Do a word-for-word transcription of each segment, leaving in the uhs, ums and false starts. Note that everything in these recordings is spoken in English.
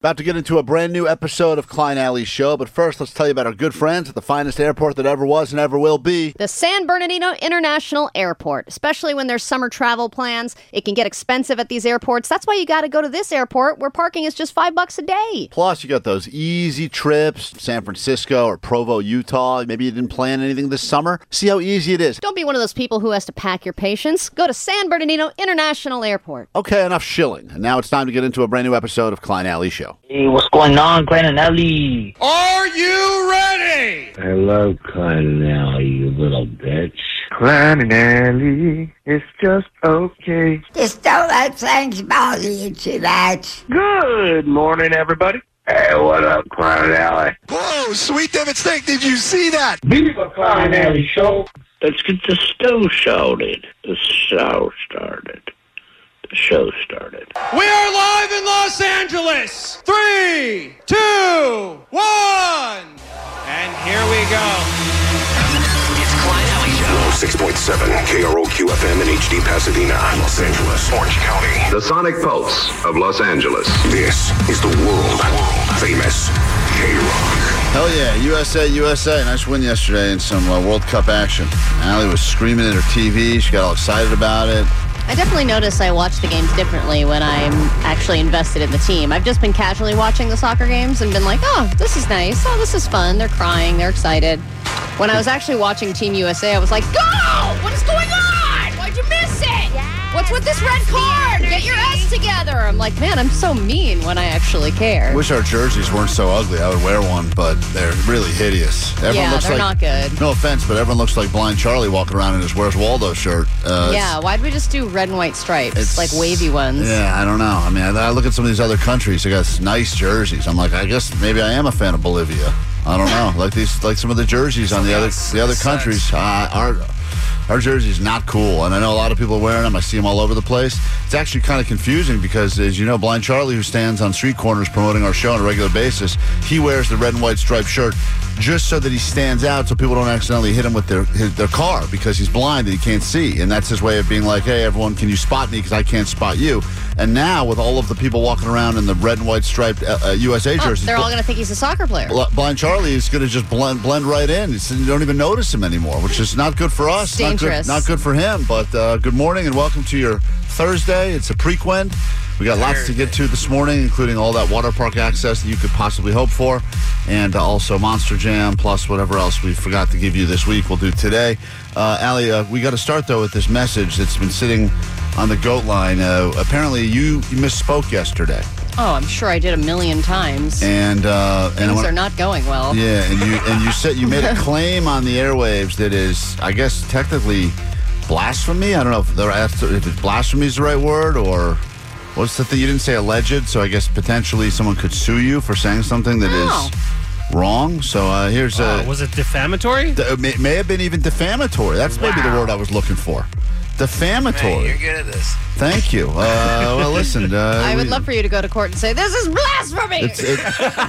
About to get into a brand new episode of Klein Alley Show, but first let's tell you about our good friends at the finest airport that ever was and ever will be. The San Bernardino International Airport. Especially when there's summer travel plans, it can get expensive at these airports. That's why you got to go to this airport where parking is just five bucks a day. Plus, you got those easy trips, San Francisco or Provo, Utah. Maybe you didn't plan anything this summer. See how easy it is. Don't be one of those people who has to pack your patience. Go to San Bernardino International Airport. Okay, enough shilling. And now it's time to get into a brand new episode of Klein Alley Show. Hey, what's going on, Klein and Alley? Are you ready? Hello, Klein and Alley, you little bitch. Klein and Alley, it's just okay. Just don't let things bother you too much. Good morning, everybody. Hey, what up, Klein and Alley? Whoa, sweet David Steak, did you see that? Viva Klein and Alley Show. Let's get the show started. The show started. The show started. We are live in Los Angeles. Three, two, one. And here we go. It's Klein Alley Show. one oh six point seven K R O Q F M in H D Pasadena, Los Angeles, Orange County. The sonic pulse of Los Angeles. This is the world famous K-Rock. Hell yeah, U S A, U S A. Nice win yesterday in some uh, World Cup action. Allie was screaming at her T V. She got all excited about it. I definitely notice I watch the games differently when I'm actually invested in the team. I've just been casually watching the soccer games and been like, oh, this is nice. Oh, this is fun. They're crying. They're excited. When I was actually watching Team U S A, I was like, go! What is going on? Why'd you miss it? Yes, what's with this red card? Get your ass together. I'm like, man, I'm so mean when I actually care. Wish our jerseys weren't so ugly. I would wear one, but they're really hideous. Everyone yeah, looks they're like, not good. No offense, but everyone looks like Blind Charlie walking around in his Where's Waldo shirt. Uh, yeah, why'd we just do red and white stripes, like wavy ones? Yeah, I don't know. I mean, I, I look at some of these other countries. They got nice jerseys. I'm like, I guess maybe I am a fan of Bolivia. I don't know. Like these, like some of the jerseys on the other the other countries. Uh, our our jersey's not cool, and I know a lot of people are wearing them. I see them all over the place. It's actually kind of confusing because, as you know, Blind Charlie, who stands on street corners promoting our show on a regular basis, he wears the red and white striped shirt just so that he stands out, so people don't accidentally hit him with their his, their car because he's blind and he can't see. And that's his way of being like, hey, everyone, can you spot me because I can't spot you? And now, with all of the people walking around in the red and white striped uh, uh, U S A oh, jerseys, they're all going to think he's a soccer player. Blind Charlie is going to just blend blend right in. It's, you don't even notice him anymore, which is not good for us. It's dangerous. Not good, not good for him. But uh, good morning and welcome to your Thursday. It's a prequend. We got lots to get to this morning, including all that water park access that you could possibly hope for, and uh, also Monster Jam, plus whatever else we forgot to give you this week, we'll do today. Uh, Allie, uh, we got to start, though, with this message that's been sitting on the goat line. Uh, apparently, you, you misspoke yesterday. Oh, I'm sure I did a million times. And uh, things and wanna, are not going well. Yeah, and you and you said you made a claim on the airwaves that is, I guess, technically blasphemy. I don't know if, they're asked, if it's blasphemy is the right word, or what's the thing? You didn't say alleged, so I guess potentially someone could sue you for saying something that Oh. is wrong. So uh, here's a. Uh, was it defamatory? It may, may have been even defamatory. That's maybe the word I was looking for. Defamatory. Man, you're good at this. Thank you. Uh, well, listen. Uh, I would we- love for you to go to court and say, this is blasphemy! It's, it,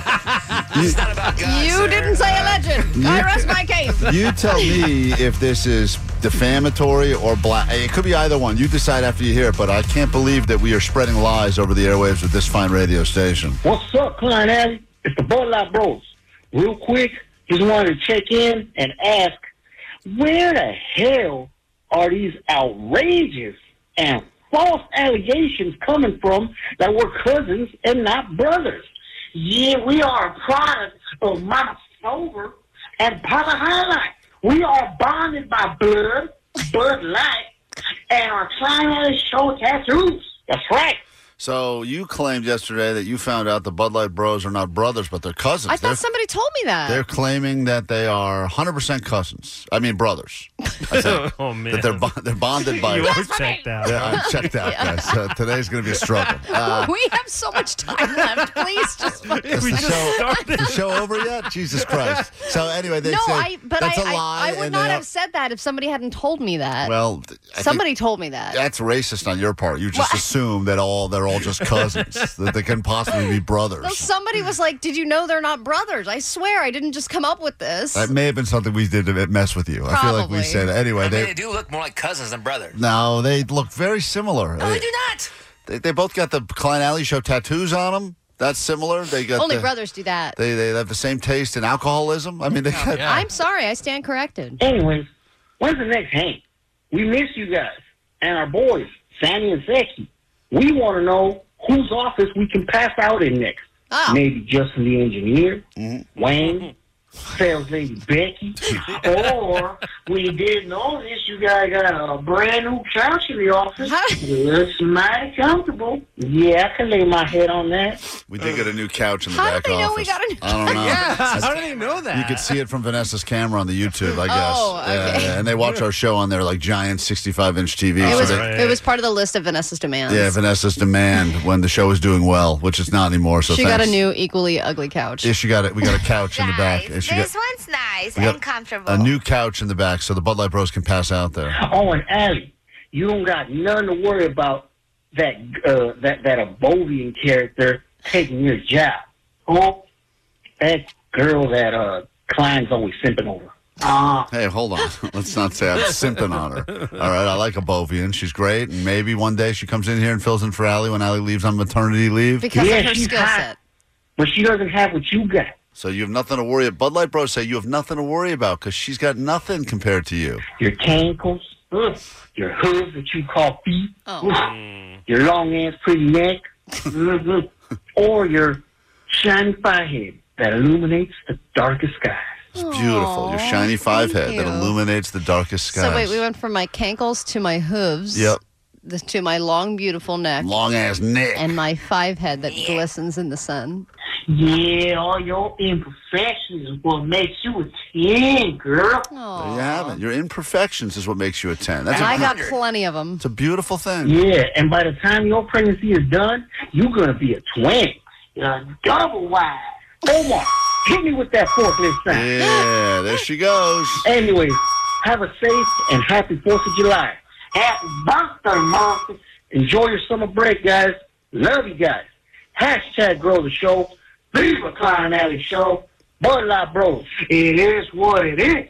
It's not about God, you sir. didn't say alleged. I rest my case. you tell me if this is defamatory or bla- it could be either one. You decide after you hear it, but I can't believe that we are spreading lies over the airwaves with this fine radio station. What's up, Klein Alley? It's the Bud Light Bros. Real quick, just wanted to check in and ask, where the hell are these outrageous and false allegations coming from that we're cousins and not brothers? Yeah, we are a product of Mama Silver and Papa Highlight. We are bonded by blood, Bud Light, and our Klein Alley Show tattoos. That's right. So you claimed yesterday that you found out the Bud Light Bros are not brothers, but they're cousins. I thought they're, somebody told me that. they're claiming that they are one hundred percent cousins. I mean brothers. I think. Oh, man. That they're, bo- they're bonded by... You are checked out. Yeah, I'm checked out, guys. Uh, today's going to be a struggle. Uh, we have so much time left. Please just... Is We the just show, started. the show over yet? Jesus Christ. So anyway, they No, say I, but that's I, a lie. I, I would and not they have are- said that if somebody hadn't told me that. Well, th- I think somebody told me that. that's racist on your part. You just Well- assume that all they're all just cousins, that they can possibly be brothers. No, somebody was like, did you know they're not brothers? I swear, I didn't just come up with this. That may have been something we did to mess with you. I feel like we Probably. said anyway. I mean, They they do look more like cousins than brothers. no, they look very similar. No, they do not. They, they both got the Klein Alley Show tattoos on them. That's similar. They got Only the, brothers do that. They they have the same taste in alcoholism. I mean, they got, Yeah. I'm sorry. I stand corrected. Anyways, when's the next hang? We miss you guys and our boys, Sammy and Sexy. We want to know whose office we can pass out in next. Oh. Maybe Justin the engineer, Mm-hmm. Wayne, sales lady Becky, or we did notice you guys got a brand new couch in the office. How- Looks mighty comfortable. Yeah, I can lay my head on that. we did get a new couch in the How back did they office. know we got a new I don't know. Yeah, That's- how do they know that? You could see it from Vanessa's camera on the YouTube, I guess. Oh, okay. Yeah, yeah, and they watch our show on their like giant sixty-five inch T V. It so was they- right. it was part of the list of Vanessa's demands. yeah, Vanessa's demand when the show is doing well, which it's not anymore. So she thanks. got a new equally ugly couch. Yeah, she got it. We got a couch in the back. Guys, And she this got one's nice we got and comfortable. a new couch in the back, so the Bud Light Bros can pass out there. Oh, and Allie, you don't got nothing to worry about that uh, that that Abovian character taking your job. Oh, that girl that uh, Klein's always simping over. Ah, Hey, hold on. Let's not say I'm simping on her. All right, I like Abovian. She's great, and maybe one day she comes in here and fills in for Allie when Allie leaves on maternity leave. because Yeah, of her she's skill hot. set. but she doesn't have what you got. So you have nothing to worry about. Bud Light Bros say you have nothing to worry about because she's got nothing compared to you. Your cankles, ugh, your hooves that you call feet, Oh. ugh, your long ass pretty neck, ugh, or your shiny forehead that illuminates the darkest skies. It's beautiful. Your shiny five head thank that you. illuminates the darkest skies. So wait, we went from my cankles to my hooves. Yep. the- to my long, beautiful neck. Long ass neck. And my five head that glistens in the sun. Yeah, all your imperfections is what makes you a ten, girl. There you have it. Your imperfections is what makes you a ten. That's And a, I got plenty of them. it's a beautiful thing. Yeah, and by the time your pregnancy is done, you're gonna be a twin, a double wide. Omar, hit me with that forklift sign. Yeah, there she goes. Anyways, have a safe and happy Fourth of July. Happy birthday, Martha. Enjoy your summer break, guys. Love you guys. Hashtag grow the show. Viva Klein Alley Show. Bud Light Bros. It is what it is.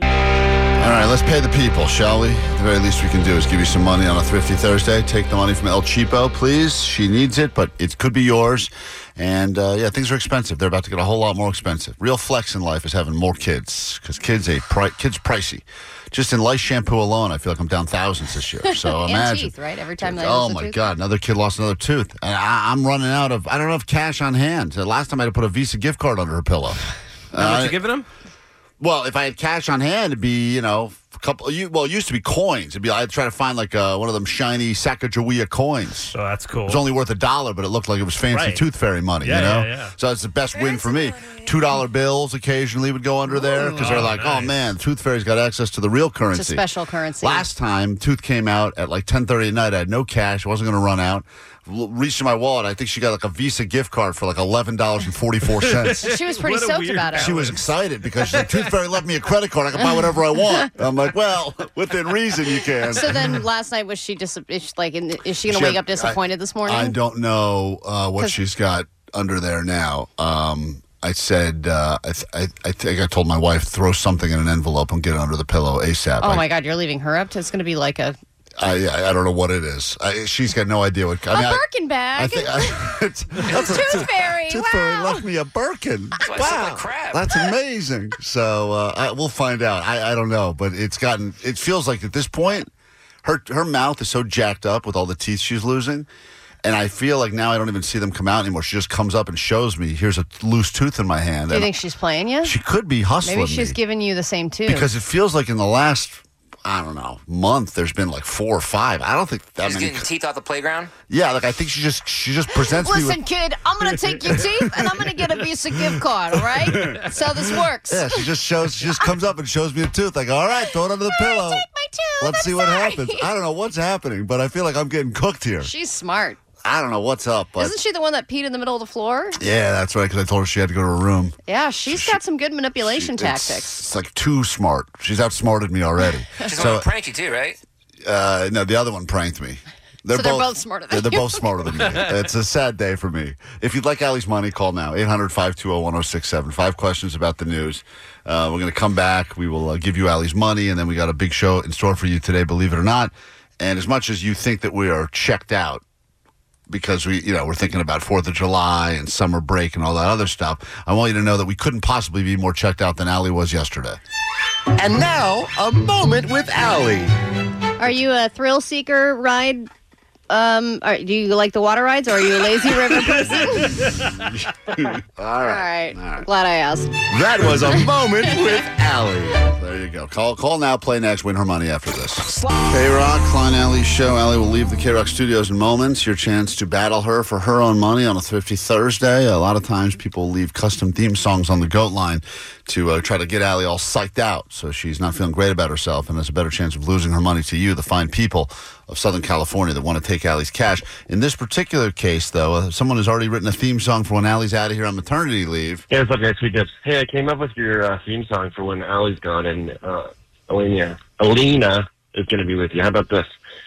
All right, let's pay the people, shall we? The very least we can do is give you some money on a Thrifty Thursday. Take the money from El Cheapo, please. She needs it, but it could be yours. And, uh, yeah, things are expensive. They're about to get a whole lot more expensive. Real flex in life is having more kids because kids, a pri- kids pricey. Just in lice shampoo alone, I feel like I'm down thousands this year. So And imagine. teeth, right? Every time they Oh, lose a my tooth. God. Another kid lost another tooth. And I, I'm running out of, I don't have cash on hand. The last time I had to put a Visa gift card under her pillow. How much Uh, you giving them? Well, if I had cash on hand, it'd be, you know, a couple. You, well, it used to be coins. It'd be. I'd try to find like uh, one of them shiny Sacagawea coins. Oh, that's cool. It was only worth a dollar, but it looked like it was fancy Right. tooth fairy money. Yeah, you know, yeah, yeah. so it's the best win for me. Two dollar bills occasionally would go under there because they're Oh, like, oh nice. man, tooth fairy's got access to the real currency. It's a special currency. Last time, Tooth came out at like ten thirty at night. I had no cash. I wasn't going to run out. L- Reached in my wallet. I think she got like a Visa gift card for like eleven dollars and forty-four cents. She was pretty What a stoked weird about it. She was excited because she's like, Tooth Fairy left me a credit card. I can buy whatever I want. I'm like, well, within reason you can. So then last night was she dis- is she, like in, is she going She to wake had- up disappointed this morning? I don't know uh, what 'Cause- she's got under there now. Um, I said, uh, I, th- I, I think I told my wife, throw something in an envelope and get it under the pillow ASAP. Oh I, my God, you're leaving her up to it's going to be like a, I, I, I don't know what it is. I, she's got no idea what. I a mean, I- Birkin bag. I think I, it's, that's a- Tooth Fairy. Tooth Fairy Wow. left me a Birkin. why I sound like crap. That's amazing. So uh, I, we'll find out. I, I don't know, but it's gotten. It feels like at this point, her her mouth is so jacked up with all the teeth she's losing, and I feel like now I don't even see them come out anymore. She just comes up and shows me, here's a loose tooth in my hand. Do you And think she's playing you? she could be hustling Maybe she's me giving you the same too. because it feels like in the last. I don't know, month. There's been like four or five. I don't think that She's many. getting teeth off the playground. Yeah, like I think she just she just presents me Listen, with. kid, I'm going to take your teeth and I'm going to get a Visa gift card, all right? That's how this works. Yeah, she just shows. She just comes up and shows me a tooth. Like, all right, throw it under the pillow. Take my tooth. Let's I'm see what sorry. happens. I don't know what's happening, but I feel like I'm getting cooked here. She's smart. I don't know what's up, but Isn't she the one that peed in the middle of the floor? yeah, that's right. Because I told her she had to go to her room. Yeah, she's got some good manipulation She- it's- tactics. It's, like too smart. She's outsmarted me already. She's so going to prank you too, right? uh, no, the other one pranked me. They're, So they're both smarter than yeah, They're you. both smarter than me. It's a sad day for me. If you'd like Allie's money, call now. eight hundred, five two zero, one zero six seven. Five questions about the news. Uh, we're going to come back. We will uh, give you Allie's money, and then we got a big show in store for you today, believe it or not. And as much as you think that we are checked out, because we, you know, we're thinking about fourth of July and summer break and all that other stuff. I want you to know that we couldn't possibly be more checked out than Allie was yesterday. And now, a moment with Allie. Are you a thrill seeker ride? Um, are, do you like the water rides, or are you a lazy river person? All All right. right. All right. Glad I asked. That was a moment with Allie. There you go. Call call now, play next, win her money after this. K-Rock, Klein Alley's show. Allie will leave the K-Rock studios in moments. Your chance to battle her for her own money on a Thrifty Thursday. A lot of times people leave custom theme songs on the GOAT line to uh, try to get Allie all psyched out so she's not feeling great about herself and has a better chance of losing her money to you, the fine people of Southern California that want to take Allie's cash. In this particular case, though, uh, someone has already written a theme song for when Allie's out of here on maternity leave. Hey, what's up, guys? Sweet Dips. Hey, I came up with your uh, theme song for when Allie's gone, and uh, Alina, Alina is going to be with you. How about this?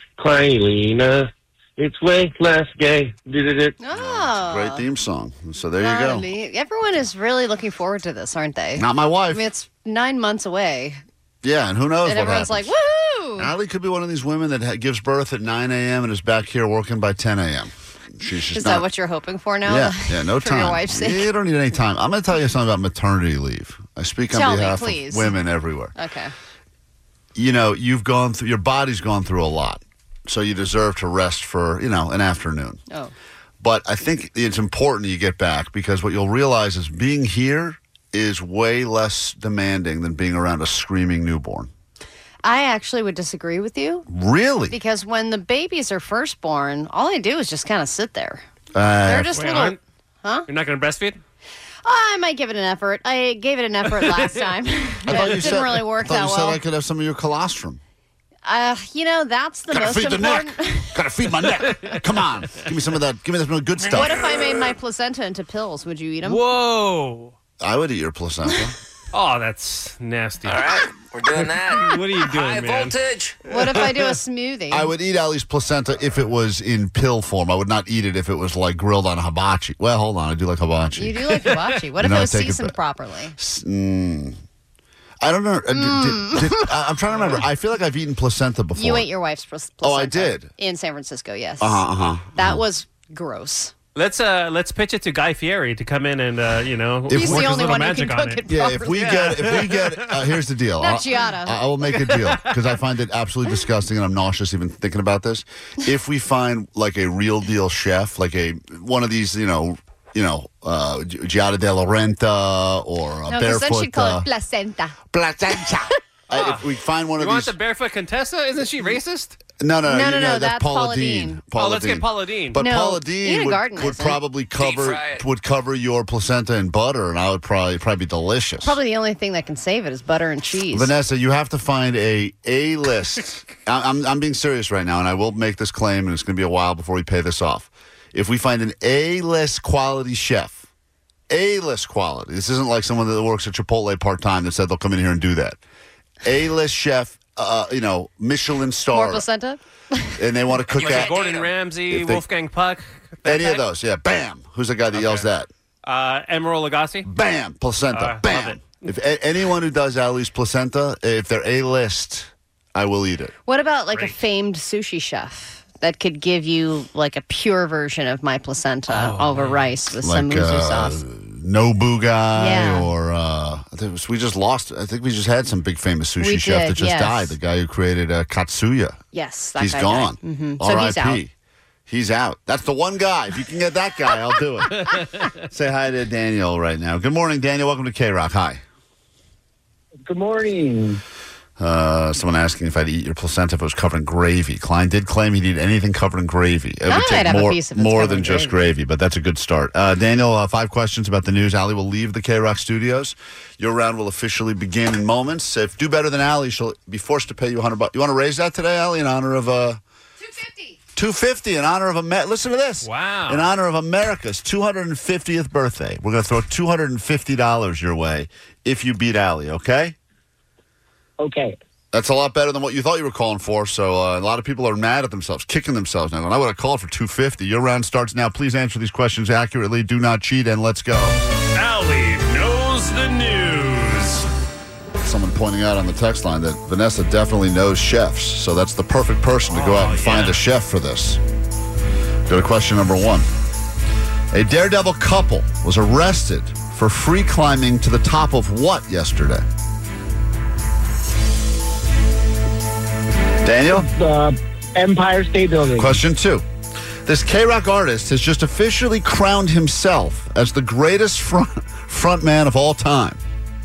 Kleinina, it's way less gay. Did Oh. Great theme song. So there you go. Finally. Everyone is really looking forward to this, aren't they? Not my I wife. mean, it's nine months away. Yeah, and who knows And what everyone's happens. like, woohoo! Allie could be one of these women that ha- gives birth at nine a.m. and is back here working by ten a.m. She's just Is not, that what you're hoping for now? Yeah, yeah, no for time. your wife's sake? You don't need any time. I'm going to tell you something about maternity leave. I speak on Tell me, behalf please. of women everywhere. Okay. You know, you've gone through, your body's gone through a lot. So you deserve to rest for, you know, an afternoon. Oh. But I think it's important you get back because what you'll realize is being here is way less demanding than being around a screaming newborn. I actually would disagree with you. Really? Because when the babies are first born, all I do is just kind of sit there. Uh, They're just Wait, little... aren't- Huh? You're not going to breastfeed? I might give it an effort. I gave it an effort last time. I it thought you didn't said, really work I thought that you well. said I could have some of your colostrum. Uh, you know, that's the Gotta most feed the important. neck. Gotta feed my neck. Come on. Give me some of that. Give me some good stuff. What if I made my placenta into pills? Would you eat them? Whoa. I would eat your placenta. Oh, that's nasty. All right, we're doing that. What are you doing, High man? voltage. What if I do a smoothie? I would eat Allie's placenta if it was in pill form. I would not eat it if it was like grilled on hibachi. Well, hold on. I do like hibachi. You do like hibachi. What You if know, it I was take it seasoned back. properly? Mm. I don't know. Uh, did- Mm. did- did- I- I'm trying to remember. I feel like I've eaten placenta before. You ate your wife's plas- placenta. Oh, I did? In San Francisco, yes. Uh-huh, uh-huh. That was gross. Let's uh let's pitch it to Guy Fieri to come in and uh you know If He's work the his only little one who magic can on cook it. it Yeah, if properly. we get, if we get, uh, here's the deal. Not I'll- Giada. I, I will make a deal because I find it absolutely disgusting and I'm nauseous even thinking about this. If we find like a real deal chef, like a one of these, you know, you know, uh, Gi- Giada de la Renta or a No, because then barefoot. she'd call uh, it placenta. placenta. Uh, if we find one You of want these, the barefoot Contessa? Isn't she racist? no, no, No, you no, know, no, that's that's Paula Paula Dean. Dean. Paula Oh, let's Dean. get Paula Dean. But No, Paula Dean Ina would, Garten would isn't. probably cover fry it. would cover your placenta in butter, and I would probably probably be delicious. Probably the only thing that can save it is butter and cheese. Vanessa, you have to find a A list. I'm I'm being serious right now, and I will make this claim, and it's going to be a while before we pay this off. If we find an A list quality chef, A list quality. This isn't like someone that works at Chipotle part time that said they'll come in here and do that. A list chef, uh, you know, Michelin More star, placenta? and they want to cook Like that. Gordon Ramsay, If they- Wolfgang Puck. that Any of type? those, yeah. Bam. Who's the guy that yells that? Uh, Emeril Lagasse. Bam, placenta. Uh, love Bam. it. If a- anyone who does Allie's placenta, if they're A list, I will eat it. What about like Great. a famed sushi chef that could give you like a pure version of my placenta Oh, over rice with some Like musu uh, sauce? Nobu guy, Yeah. or uh, I think it was- we just lost. I think we just had some big famous sushi We chef did, that just yes. died. The guy who created uh, Katsuya. Yes, that He's guy gone. died. Mhm. So R I he's out. P. He's out. That's the one guy. If you can get that guy, I'll do it. Say hi to Daniel right now. Good morning, Daniel. Welcome to K-Rock. Hi. Good morning. Uh, someone asking if I'd eat your placenta if it was covered in gravy. Klein did claim he'd eat anything covered in gravy. It I would take might have a more, piece if it's more covered than in just gravy. gravy, but that's a good start. Uh, Daniel, uh, five questions about the news. Allie will leave the K-Rock studios. Your round will officially begin in moments. If you do better than Allie, she'll be forced to pay you one hundred bucks. You want to raise that today, Allie, in honor of... Uh, two fifty two fifty in honor of America. Listen to this. Wow. In honor of America's two hundred fiftieth birthday. We're going to throw two hundred fifty dollars your way if you beat Allie, okay? Okay. That's a lot better than what you thought you were calling for. So uh, a lot of people are mad at themselves, kicking themselves now. I would have called for two fifty. Your round starts now. Please answer these questions accurately. Do not cheat, and let's go. Allie knows the news. Someone pointing out on the text line that Vanessa definitely knows chefs, so that's the perfect person to go out and find a chef for this. Go to question number one. A daredevil couple was arrested for free climbing to the top of what yesterday? Daniel? The Empire State Building. Question two. This K-Rock artist has just officially crowned himself as the greatest front frontman of all time.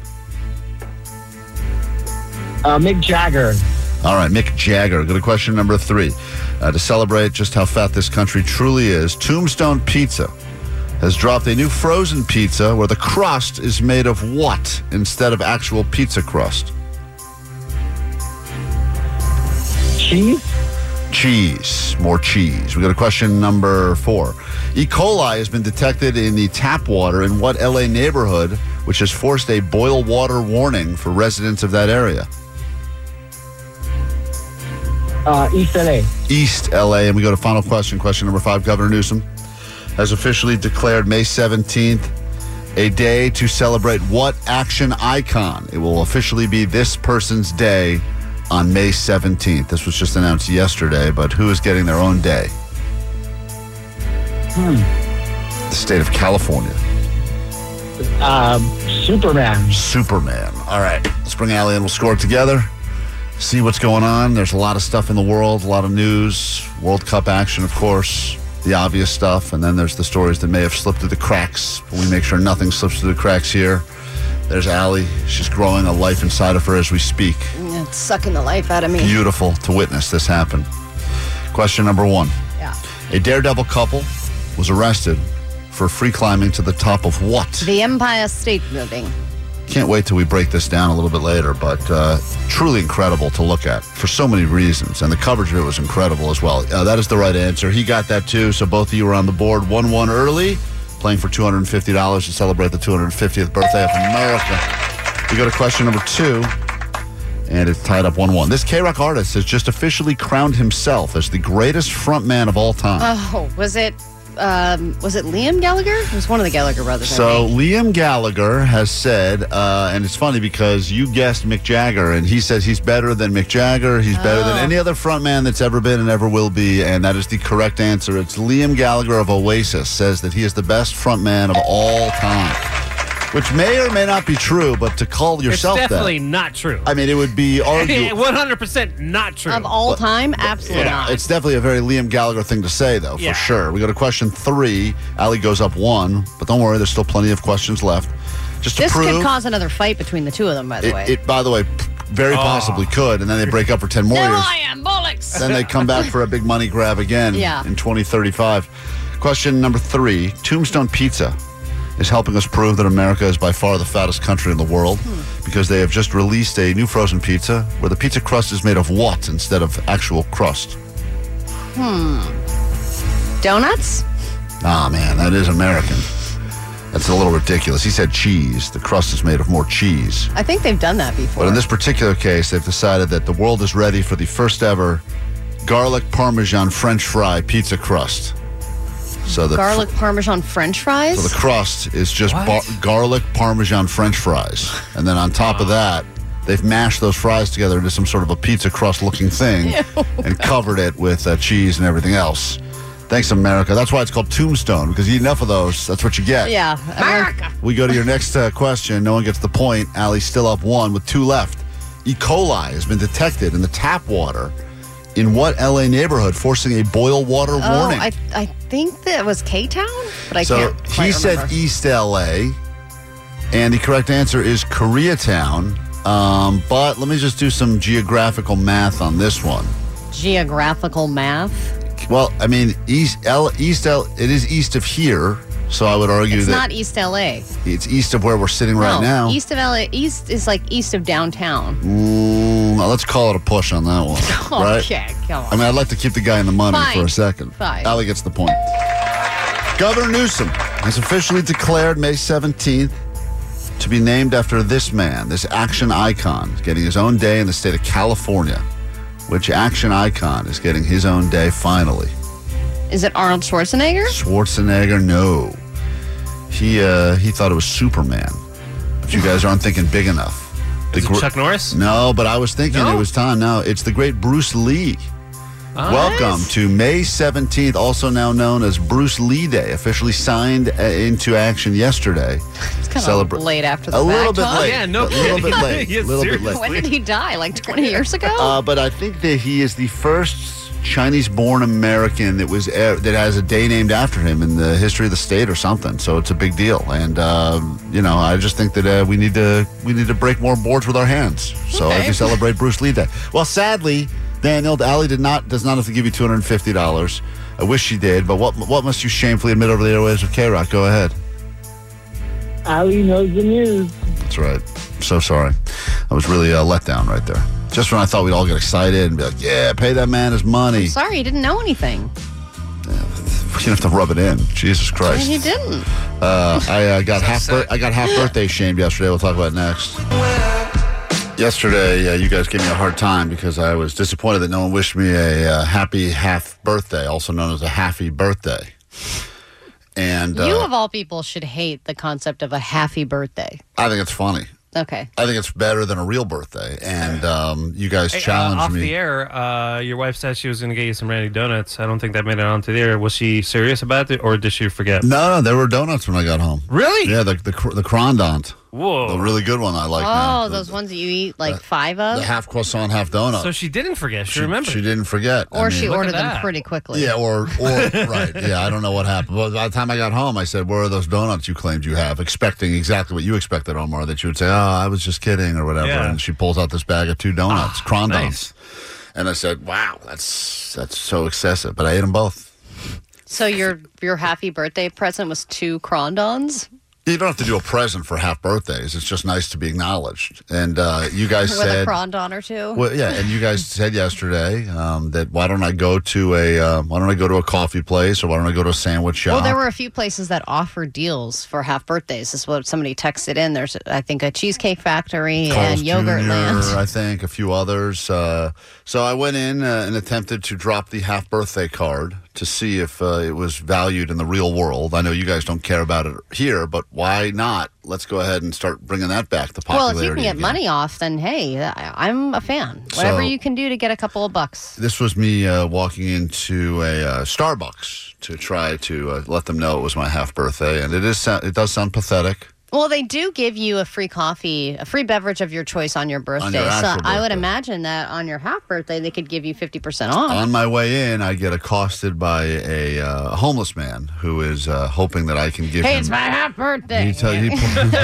Uh, Mick Jagger. All right, Mick Jagger. Go to question number three. Uh, to celebrate just how fat this country truly is, Tombstone Pizza has dropped a new frozen pizza where the crust is made of what instead of actual pizza crust? Cheese? Cheese. More cheese. We got a question number four. E. coli has been detected in the tap water in what L A neighborhood, which has forced a boil water warning for residents of that area? Uh, East L A. East L A. And we go to final question. Question number five. Governor Newsom has officially declared May seventeenth a day to celebrate what action icon? It will officially be this person's day on May seventeenth. This was just announced yesterday, but who is getting their own day? Hmm. The state of California. Um, Superman. Superman. All right. Let's bring Allie in. We'll score it together. See what's going on. There's a lot of stuff in the world, a lot of news, World Cup action, of course, the obvious stuff, and then there's the stories that may have slipped through the cracks, but we make sure nothing slips through the cracks here. There's Allie. She's growing a life inside of her as we speak. It's sucking the life out of me. Beautiful to witness this happen. Question number one. Yeah. A daredevil couple was arrested for free climbing to the top of what? The Empire State Building. Can't wait till we break this down a little bit later, but uh, truly incredible to look at for so many reasons, and the coverage of it was incredible as well. Uh, that is the right answer. He got that too, so both of you are on the board. one one early, playing for two hundred fifty dollars to celebrate the two hundred fiftieth birthday of America. We go to question number two, and it's tied up one one. This K-Rock artist has just officially crowned himself as the greatest frontman of all time. Oh, was it um, was it Liam Gallagher? It was one of the Gallagher brothers, So I think. Liam Gallagher has said, uh, and it's funny because you guessed Mick Jagger, and he says he's better than Mick Jagger. He's better than Oh. any other frontman that's ever been and ever will be, and that is the correct answer. It's Liam Gallagher of Oasis says that he is the best frontman of all time, which may or may not be true, but to call yourself it's definitely that, not true. I mean, it would be arguable. one hundred percent not true. Of all time? Absolutely Yeah, not. it's definitely a very Liam Gallagher thing to say, though, for Yeah. sure. We go to question three. Allie goes up one, but don't worry, there's still plenty of questions left. Just to This prove, could cause another fight between the two of them, by the it, way. it, by the way, very possibly could, and then they break up for ten more there years. I am, bollocks! Then they come back for a big money grab again Yeah. in twenty thirty-five. Question number three. Tombstone Pizza is helping us prove that America is by far the fattest country in the world because they have just released a new frozen pizza where the pizza crust is made of what instead of actual crust? Hmm. Donuts? Ah, man, that is American. That's a little ridiculous. He said cheese. The crust is made of more cheese. I think they've done that before. But in this particular case, they've decided that the world is ready for the first ever garlic parmesan French fry pizza crust. So the Garlic Parmesan French fries? So the crust is just What? bar- garlic Parmesan French fries. And then on top of that, they've mashed those fries together into some sort of a pizza crust looking thing and covered it with uh, cheese and everything else. Thanks, America. That's why it's called Tombstone, because you eat enough of those, that's what you get. Yeah. America. We go to your next uh, question. No one gets the point. Allie's still up one with two left. E. coli has been detected in the tap water in what L A neighborhood, forcing a boil water Oh, warning? I, I think that was K-Town, but I so can't quite he said remember. East L A, and the correct answer is Koreatown. Um, but let me just do some geographical math on this one. Geographical math? Well, I mean, East L East L it is east of here, so I would argue It's that not East L A. it's east of where we're sitting right no, now. East of L A. East is like east of downtown. Mm, well, let's call it a push on that one, right? Okay, come on. I mean, I'd like to keep the guy in the money Fine. for a second. Fine. Allie gets the point. Governor Newsom has officially declared May seventeenth to be named after this man, this action icon, getting his own day in the state of California. Which action icon is getting his own day finally? Is it Arnold Schwarzenegger? Schwarzenegger, no. He uh, he thought it was Superman. But you guys aren't thinking big enough. The Is it gr- Chuck Norris? No, but I was thinking No? it was time. No, it's the great Bruce Lee. Welcome to May seventeenth, also now known as Bruce Lee Day, officially signed uh, into action yesterday. It's kind Celebra- of late after the A fact, little bit huh? late. Yeah, no A little kidding. bit late. Yeah, A little bit late. When did he die? Like twenty years ago? Uh, but I think that he is the first Chinese-born American that was uh, that has a day named after him in the history of the state or something. So it's a big deal, and um, you know, I just think that uh, we need to we need to break more boards with our hands. So Okay. as we celebrate Bruce Lee Day. Well, sadly, Daniel, Allie did not does not have to give you two hundred fifty dollars. I wish she did, but what what must you shamefully admit over the airwaves of K-Rock? Go ahead. Ali knows the news. That's right. I'm so sorry. I was really uh, let down right there. Just when I thought we'd all get excited and be like, yeah, pay that man his money. Sorry, you didn't know anything. You didn't have to rub it in. Jesus Christ. You didn't. Uh, I uh, got half bir- I got half birthday shamed yesterday. We'll talk about it next. Yesterday, uh, you guys gave me a hard time because I was disappointed that no one wished me a uh, happy half birthday, also known as a halfy birthday. And uh, You, of all people, should hate the concept of a happy birthday. I think it's funny. Okay. I think it's better than a real birthday. And um, you guys Hey, uh, challenged off me. the air, uh, your wife said she was going to get you some Randy Donuts. I don't think that made it onto the air. Was she serious about it, or did she forget? No, no, there were donuts when I got home. Really? Yeah, the the, cr- the Crondant. Whoa. The really good one I like Oh, now. The- those ones that you eat like five of? The half croissant, half donut. So she didn't forget. She, remembered. She didn't forget. Or I she mean- ordered Look at them that. pretty quickly. Yeah, or, or right. Yeah, I don't know what happened. But by the time I got home, I said, where are those donuts you claimed you have? Expecting exactly what you expected, Omar, that you would say, oh, I was just kidding or whatever. Yeah. And she pulls out this bag of two donuts, Ah, Crondants. nice. And I said, wow, that's that's so excessive. But I ate them both. So your your happy birthday present was two Crondons? You don't have to do a present for half birthdays. It's just nice to be acknowledged. And uh, you guys With said... a Crondon or two? Well, yeah, and you guys said yesterday um, that why don't I go to a uh, why don't I go to a coffee place or why don't I go to a sandwich shop? Well, there were a few places that offer deals for half birthdays. This is what somebody texted in. There's, I think, a Cheesecake Factory Carl's and Yogurt Junior, Land. I think, a few others. Uh, so I went in uh, and attempted to drop the half birthday card to see if uh, it was valued in the real world. I know you guys don't care about it here, but why not? Let's go ahead and start bringing that back to Well, popularity. if you can get again. money off, then hey, I, I'm a fan. Whatever So- you can do to get a couple of bucks. This was me uh, walking into a uh, Starbucks to try to uh, let them know it was my half birthday, and it is sou- it does sound pathetic. Well, they do give you a free coffee, a free beverage of your choice on your birthday. On your so actual I would birthday. imagine that on your half birthday, they could give you fifty percent off. On my way in, I get accosted by a uh, homeless man who is uh, hoping that I can give hey, him. it's my half birthday. He tell you.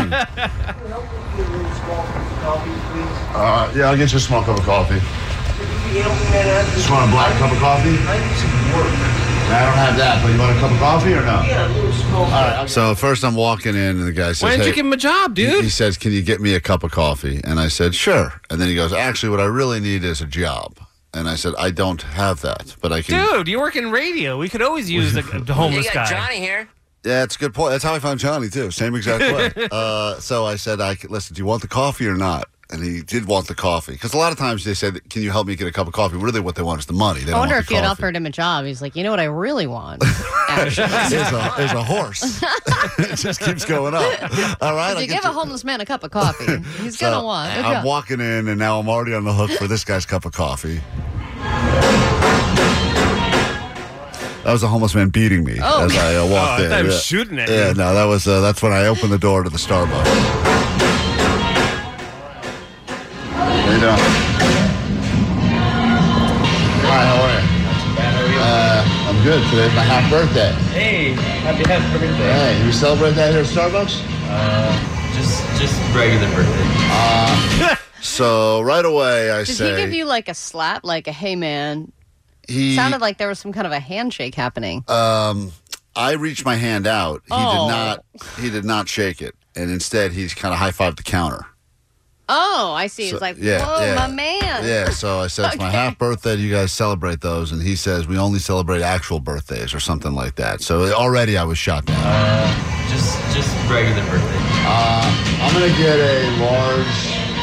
uh, yeah, I'll get you a small cup of coffee. Just want a black cup of coffee? I don't have that, but you want a cup of coffee or no? Yeah, a little small. All right. So first I'm walking in, and the guy says, Why didn't hey, you give him a job, he, dude? he says, can you get me a cup of coffee? And I said, sure. And then he goes, actually, what I really need is a job. And I said, I don't have that, but I can. Dude, you work in radio. We could always use the, the homeless You got guy. Johnny here. Yeah, it's a good point. That's how I found Johnny, too. Same exact way. uh, so I said, I, listen, do you want the coffee or not? And he did want the coffee. Because a lot of times they said, can you help me get a cup of coffee? Really what they want is the money. They I don't wonder want if the you had coffee. offered him a job. He's like, you know what I really want? There's a, there's a horse. It just keeps going up. All right. If I you get give a homeless man a cup of coffee, he's So, going to want a I'm job. walking in, and now I'm already on the hook for this guy's cup of coffee. That was a homeless man beating me Oh. as I uh, walked Oh, I in. thought he was Yeah. shooting at Yeah, you. no, that was uh, that's when I opened the door to the Starbucks. How you doing? Hi, how are you? Uh, I'm good. Today's my half birthday. Hey, happy half birthday. Hey, you celebrate that here at Starbucks? Uh, just just regular birthday. Uh, so right away I Did say he give you like a slap, like a hey man? he Sounded like there was some kind of a handshake happening. Um, I reached my hand out. He Oh. did not. He did not shake it, and instead he's kind of high fived the counter. Oh, I see. So- It's like, yeah, whoa, yeah. my man. Yeah. So I said, "It's my Okay. half birthday. Do you guys celebrate those?" And he says, "We only celebrate actual birthdays or something like that." So already I was shot down. Uh, just just regular birthday. Uh, I'm gonna get a large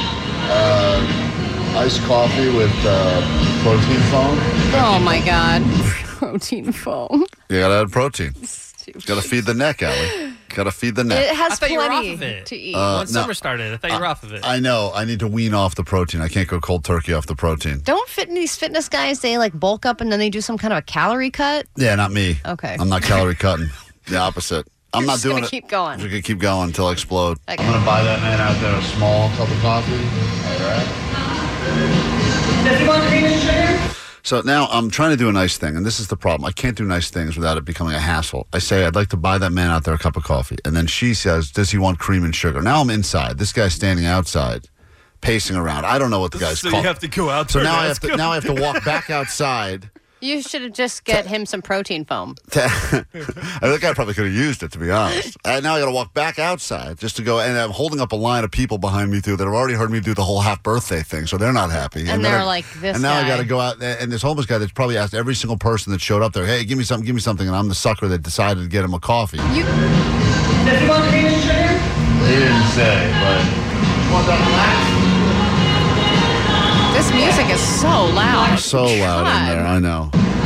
uh, iced coffee with uh, protein foam. Oh my God. Protein foam. You gotta add protein. It's gotta feed the neck, Allie. Gotta feed the neck. It has I thought you were plenty off of it. to eat. Uh, when no. summer started, I thought you were off of it. I know. I need to wean off the protein. I can't go cold turkey off the protein. Don't fit these fitness guys, they like bulk up and then they do some kind of a calorie cut? Yeah, not me. Okay. I'm not calorie cutting. The opposite. I'm You're not just doing gonna it. keep going. We're gonna keep going until I explode. Okay. I'm gonna buy that man out there a small cup of coffee. All right. Does he want cream and sugar? So now I'm trying to do a nice thing, and this is the problem. I can't do nice things without it becoming a hassle. I say, I'd like to buy that man out there a cup of coffee. And then she says, does he want cream and sugar? Now I'm inside. This guy's standing outside, pacing around. I don't know what the guy's So called. you have to go out So there now and I have ask to him. now I have to walk back outside. You should have just get him some protein foam. To, I think I probably could have used it, to be honest. And now I got to walk back outside just to go, and I'm holding up a line of people behind me too that have already heard me do the whole half birthday thing, so they're not happy. And, then they're I- like, this And now I guy. got to go out, there, and this homeless guy that's probably asked every single person that showed up there, hey, give me something, give me something, and I'm the sucker that decided to get him a coffee. You, Does he want cream and sugar? He didn't say, but want that relax? this music is so loud. So loud God. in there, I know.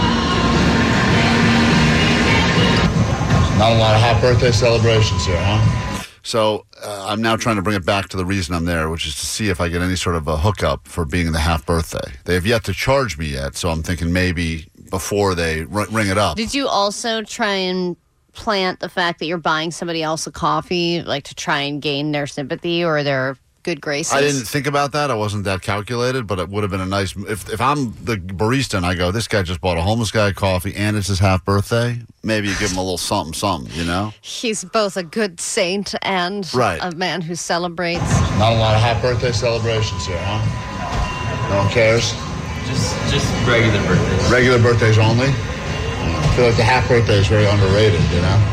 Not a lot of hot birthday celebrations here, huh? So uh, I'm now trying to bring it back to the reason I'm there, which is to see if I get any sort of a hookup for being the half birthday. They have yet to charge me yet, so I'm thinking maybe before they r- ring it up. Did you also try and plant the fact that you're buying somebody else a coffee, like to try and gain their sympathy or their good graces? I didn't think about that. I wasn't that calculated, but it would have been a nice... If, if I'm the barista and I go, this guy just bought a homeless guy a coffee and it's his half birthday, maybe you give him a little something, something, you know? He's both a good saint and Right. a man who celebrates. Not a lot of hot birthday celebrations here, huh? No one cares? Just just regular birthdays. Regular birthdays only? I feel like the half birthday is very underrated, you know?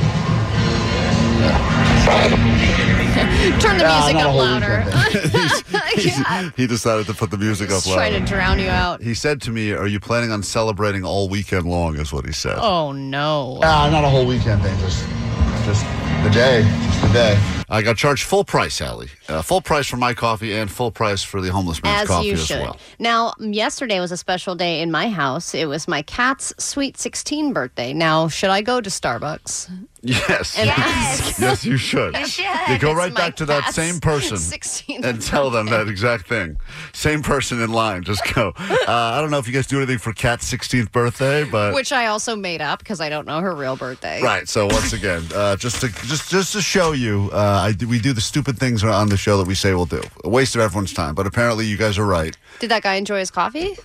Turn the Nah, music not a up whole louder. weekend thing. He's- Yeah. He decided to put the music He's up trying loud. to drown you out. He said to me, are you planning on celebrating all weekend long, is what he said. Oh, no. Nah, not a whole weekend thing, just just the day, just the day. I got charged full price, Allie. Uh, full price for my coffee and full price for the homeless man's As coffee you as should. well. Now, yesterday was a special day in my house. It was my cat's sweet sixteen birthday. Now, should I go to Starbucks? Yes. And Yes. Yes, you should. You should. You go It's right my back to that cat's same person sixteenth and tell them that exact thing. Same person in line. Just go. Uh, I don't know if you guys do anything for Kat's sixteenth birthday, but Which I also made up because I don't know her real birthday. right. So once again, uh, just to just just to show you, uh, I do, we do the stupid things on the show that we say we'll do. A waste of everyone's time, but apparently you guys are right. Did that guy enjoy his coffee?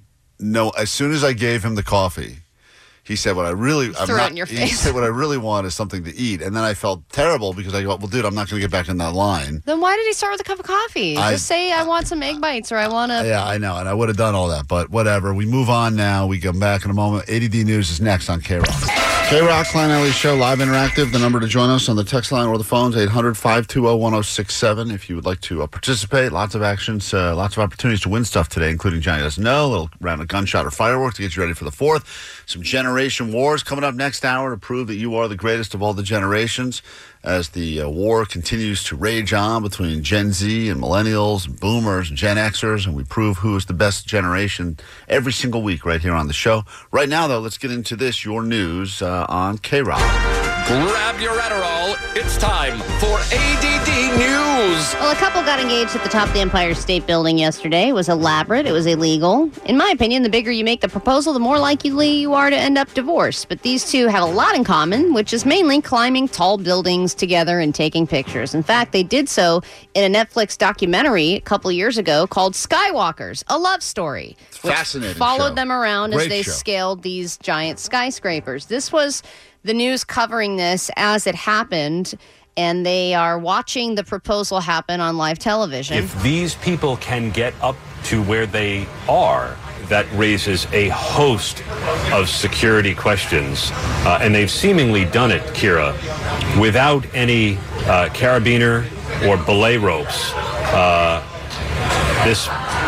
No, as soon as I gave him the coffee, he said, "What I really I'm Threw it not, in your He face. said, "What I really want is something to eat." And then I felt terrible because I go, "Well, dude, I'm not going to get back in that line." Then why did he start with a cup of coffee? I- Just say I want some egg bites or I want to. Yeah, I know, and I would have done all that, but whatever. We move on now. We come back in a moment. A D D News is next on K-Rock. K-Rock, Klein Alley Show, live interactive. The number to join us on the text line or the phones, eight hundred, five two zero, one zero six seven. If you would like to uh, participate, lots of actions, uh, lots of opportunities to win stuff today, including Johnny Doesn't Know, a little round of gunshot or fireworks to get you ready for the fourth. Some generation wars coming up next hour to prove that you are the greatest of all the generations as the uh, war continues to rage on between Gen Z and millennials and boomers and Gen Xers, and we prove who is the best generation every single week right here on the show. Right now, though, let's get into this, your news uh, on K-Rock. Grab your Adderall. It's time for A D D News. Well, a couple got engaged at the top of the Empire State Building yesterday. It was elaborate. It was illegal. In my opinion, the bigger you make the proposal, the more likely you are to end up divorced. But these two have a lot in common, which is mainly climbing tall buildings together and taking pictures. In fact, they did so in a Netflix documentary a couple years ago called Skywalkers, a love story. Which Fascinating followed show. them around as Great they show. scaled these giant skyscrapers. This was the news covering this as it happened, and they are watching the proposal happen on live television. If these people can get up to where they are, that raises a host of security questions. Uh, and they've seemingly done it, Kira, without any uh, carabiner or belay ropes. Uh, this,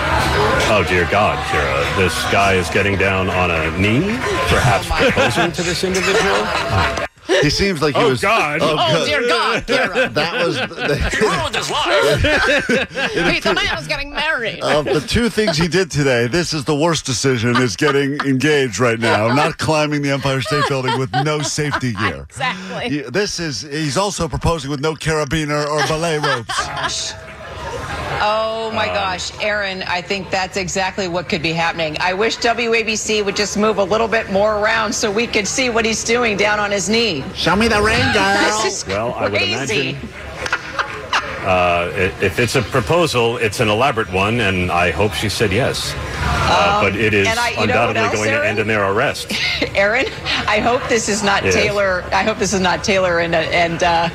oh dear God, Kira, this guy is getting down on a knee, perhaps proposing to this individual. He seems like he Oh, was. God. Oh, Oh, dear God, Kira. That was. He ruined his life. Wait, the man was getting married. Of the two things he did today, this is the worst decision, is getting engaged right now, not climbing the Empire State Building with no safety gear. Exactly. He- this is, he's also proposing with no carabiner or belay ropes. Oh my gosh, Aaron, I think that's exactly what could be happening. I wish W A B C would just move a little bit more around so we could see what he's doing down on his knee. Show me the ring, girl. This is Well, I would crazy. imagine uh, i- if it's a proposal, it's an elaborate one, and I hope she said yes. Uh, but it is and I- you know what undoubtedly else, going to Aaron? end in their arrest. Aaron, I hope this is not Yes. Taylor. I hope this is not Taylor and uh, and uh,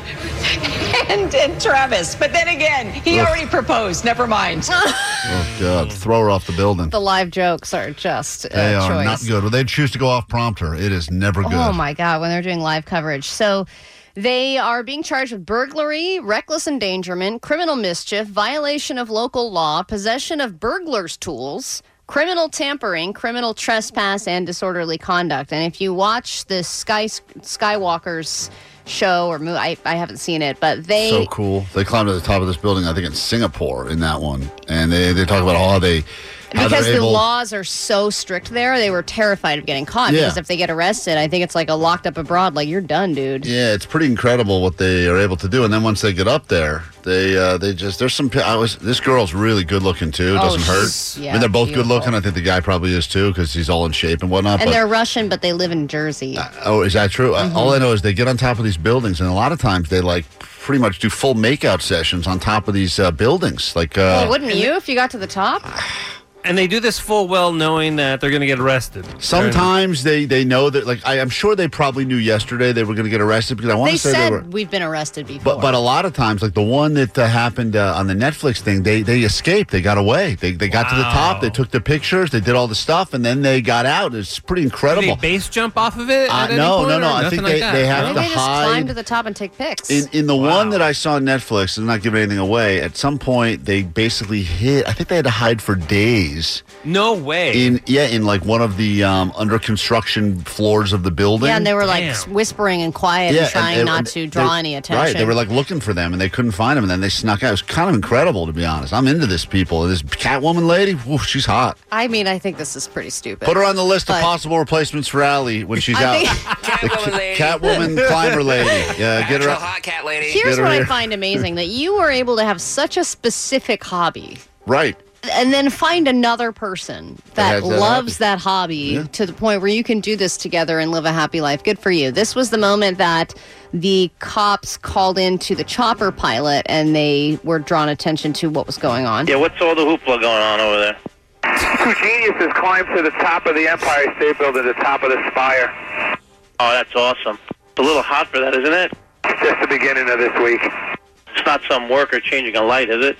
and, and Travis. But then again, he Ugh. already proposed. Never mind. Oh, God. Throw her off the building. The live jokes are just a They are choice. not good. Well, they choose to go off prompter. It is never good. Oh my God, when they're doing live coverage. So they are being charged with burglary, reckless endangerment, criminal mischief, violation of local law, possession of burglars' tools, criminal tampering, criminal trespass, and disorderly conduct. And if you watch the Sky Skywalker's show or movie, I, I haven't seen it, but they So cool. They climbed to the top of this building, I think in Singapore, in that one. And they, they talk about how they... How because they're the able, laws are so strict there, they were terrified of getting caught. Yeah. Because if they get arrested, I think it's like a locked up abroad. Like, you're done, dude. Yeah, it's pretty incredible what they are able to do. And then once they get up there, they uh, they just there's some. I was this girl's really good looking too. Oh, Doesn't hurt. she's- yeah, I mean, they're both beautiful. good looking. I think the guy probably is too because he's all in shape and whatnot. And but, they're Russian, but they live in Jersey. oh, is that true? Mm-hmm. Uh, all I know is they get on top of these buildings, and a lot of times they like pretty much do full makeout sessions on top of these uh, buildings. Like, uh, well, wouldn't you if you got to the top? And they do this full well knowing that they're going to get arrested. sometimes they they know that. Like, I, I'm sure they probably knew yesterday they were going to get arrested because I want They to say said they were. we've been arrested before. But but a lot of times, like the one that uh, happened uh, on the Netflix thing, they they escaped. They got away. They they got to the top. They took their pictures. They did all the stuff, and then they got out. It's pretty Did incredible. they base jump off of it? Uh, at any no, point, no, or no. I nothing think like they- that? they have No? Maybe to they just hide- climb to the top and take pics. In in the one that I saw on Netflix, and not giving anything away, at some point they basically hid. I think they had to hide for days. No way. In yeah, in like one of the um, under construction floors of the building. yeah, and they were like whispering and quiet and trying and- not and to they- draw any attention. Right, they were like looking for them, and they couldn't find them, and then they snuck out. It was kind of incredible, to be honest. I'm into this people. This Catwoman lady, whew, she's hot. I mean, I think this is pretty stupid. Put her on the list But- of possible replacements for Allie when she's I out. think- The Catwoman lady. Catwoman climber lady. Yeah, get her. Actual hot cat lady. Here's Get her what I here. find amazing, that you were able to have such a specific hobby Right. and then find another person that, has that loves hobby. that hobby Yeah. to the point where you can do this together and live a happy life. Good for you. This was the moment that the cops called in to the chopper pilot and they were drawn attention to what was going on. Yeah, what's all the hoopla going on over there? Two geniuses climbed to the top of the Empire State Building, the top of the spire. Oh, that's awesome. It's a little hot for that, isn't it? It's just the beginning of this week. It's not some worker changing a light, is it?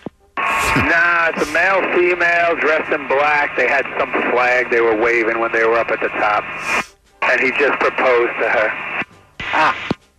Nah, it's a male, female, dressed in black. They had some flag they were waving when they were up at the top. And he just proposed to her. Ah.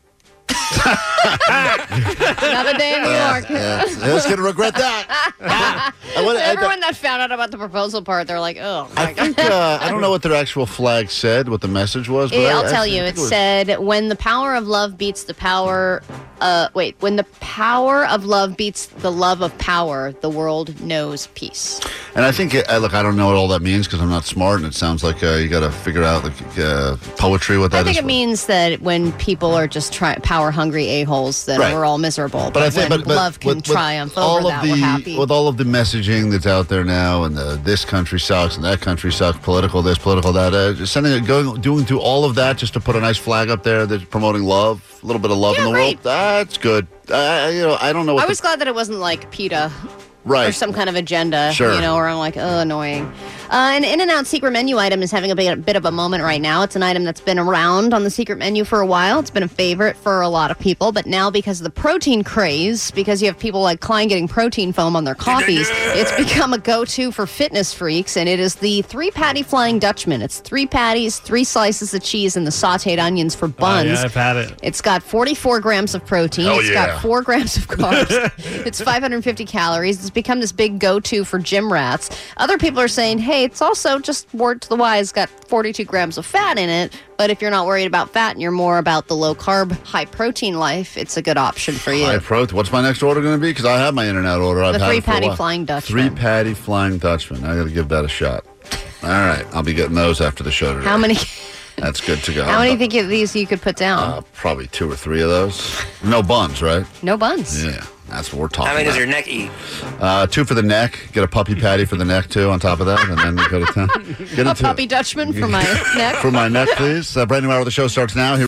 Another day in New York. Yeah, I was going to regret that. I wanna- I- Everyone that found out about the proposal part, they're like, oh, my I think uh, I don't know what their actual flag said, what the message was. But Yeah, I- I'll I tell think you. It was- said, when the power of love beats the power, uh, wait, when the power of love beats the love of power, the world knows peace. And I think, uh, look, I don't know what all that means because I'm not smart, and it sounds like uh, you got to figure out like, uh, poetry, what that I think is. it means that when people are just try- power-hungry a-holes, then Right. we're all miserable. But, But I think, when but, but love can with, with triumph all over of that, the we're happy. with all of the messaging that's out there now, and the, this country sucks, and that country sucks, political this, political that, uh, just sending it, going, doing through all of that just to put a nice flag up there that's promoting love, a little bit of love Yeah, in the right. world. That's good. Uh, you know, I don't know what I the- was glad that it wasn't like PETA. Right. Or some kind of agenda, Sure. you know, where I'm like, oh, annoying. Uh, an In-N-Out secret menu item is having a bit, bit of a moment right now. It's an item that's been around on the secret menu for a while. It's been a favorite for a lot of people, but now because of the protein craze, because you have people like Klein getting protein foam on their coffees, it's become a go-to for fitness freaks, and it is the three-patty Flying Dutchman. It's three patties, three slices of cheese, and the sautéed onions for buns. Oh, yeah, I've had it. It's got forty-four grams of protein. Hell It's yeah. got four grams of carbs. It's five hundred fifty calories. It's become this big go-to for gym rats. Other people are saying, hey, it's also just word to the wise, got forty-two grams of fat in it. But if you're not worried about fat and you're more about the low-carb, high-protein life, it's a good option for you. High protein. What's my next order going to be? Because I have my internet order. I've the had three it for a patty while. Flying Dutchman. Three patty Flying Dutchman. I got to give that a shot. All right, I'll be getting those after the show today. How many? That's good to go. How many think of these you could put down? Uh, probably two or three of those. No buns, right? No buns. Yeah, that's what we're talking about. How many does your neck eat? Uh, two for the neck. Get a puppy patty for the neck, too, on top of that, and then we go to town. Get A into puppy Dutchman for my neck. For my neck, please. Uh, brand new hour of the show starts now. Here